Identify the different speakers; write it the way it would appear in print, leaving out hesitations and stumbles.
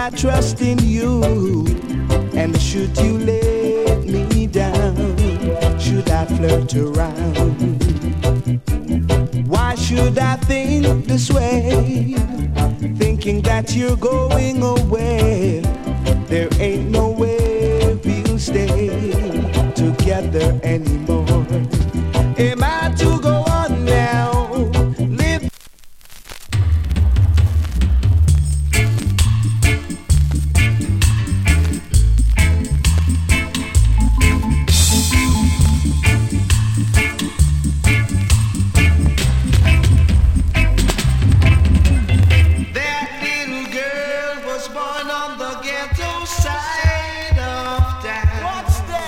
Speaker 1: I trust in you? And should you let me down? Should I flirt around? Why should I think this way? Thinking that you're going away. There ain't no way we'll stay together anymore. Am I to go on now? Live.
Speaker 2: That little girl was born on the ghetto side of town.
Speaker 1: What's that?